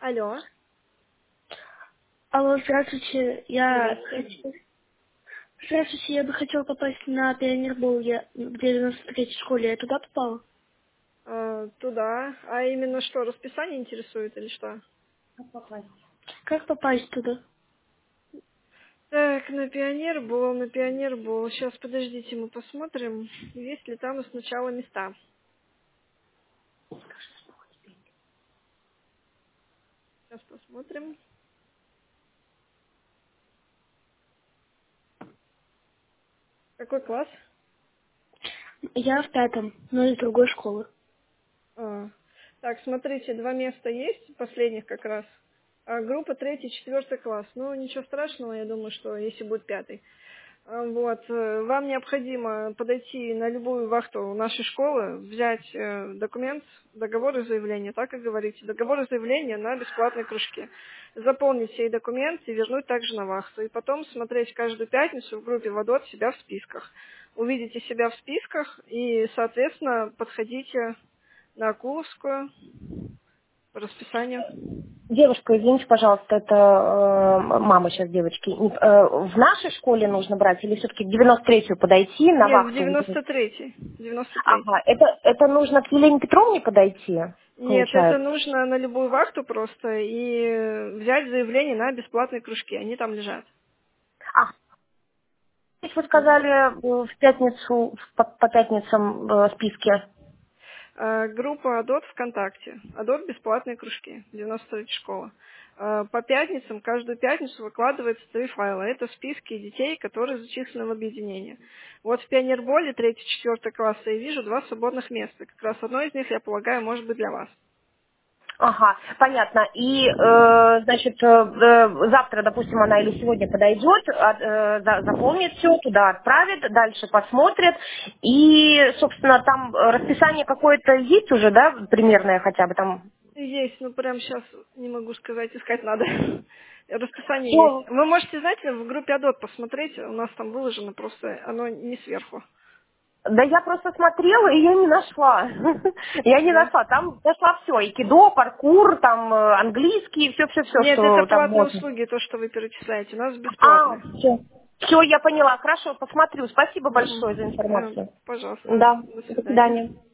Алло, Алло, здравствуйте. здрасте. Здравствуйте, я бы хотела попасть на пионербол. Я в 93-й школе. Я туда попала? Туда. А именно что, расписание интересует или что? Как попасть туда? Так, на пионер был. Сейчас, подождите, мы посмотрим, есть ли там сначала места. Сейчас посмотрим. Какой класс? Я в 5-м, но из другой школы. А, Так, смотрите, два места есть, последних как раз. Группа третий, четвертый класс. Ну, ничего страшного, я думаю, что если будет пятый. Вот, вам необходимо подойти на любую вахту нашей школы, взять документ, договор и заявление, так и говорите, договор и заявление на бесплатные кружки. Заполнить сей документ и вернуть также на вахту. И потом смотреть каждую пятницу в группе ВОДОТ себя в списках. Увидите себя в списках и, соответственно, подходите на Акуловскую по расписанию. Девушка, извините, пожалуйста, это мама сейчас девочки. В нашей школе нужно брать или все-таки в 93-ю подойти на Нет, в вахту? 93-й. 93-й. Ага, это нужно к Елене Петровне подойти, Нет, это получается? нужно на любую вахту просто и взять заявление на бесплатные кружки. Они там лежат. А, здесь вы сказали в пятницу, по пятницам списке. Группа АДОТ ВКонтакте. АДОТ бесплатные кружки. 93 школа. По пятницам, каждую пятницу выкладывается 3 файла. Это списки детей, которые зачислены в объединение. Вот в Пионерболе 3-4 класса я вижу 2 свободных места. Как раз одно из них, я полагаю, может быть для вас. Ага, понятно. И, значит, завтра, допустим, она или сегодня подойдет, заполнит все, туда отправит, дальше посмотрит. И, собственно, там расписание какое-то есть уже, да, примерное хотя бы там? Есть, ну прям сейчас не могу сказать, искать надо. Расписание есть. Все. Вы можете, знаете, в группе Адот посмотреть, у нас там выложено, просто оно не сверху. Да я просто смотрела, и я не нашла. Я не Да? нашла. Там нашла все. И кидо, паркур, там английский, все-все-все, Нет, это что там платные можно. услуги, то, что вы перечисляете. У нас А, бесплатные. все. Все, я поняла. Хорошо, посмотрю. Спасибо большое за Мгм. информацию. Пожалуйста. Да, До до свидания. свидания.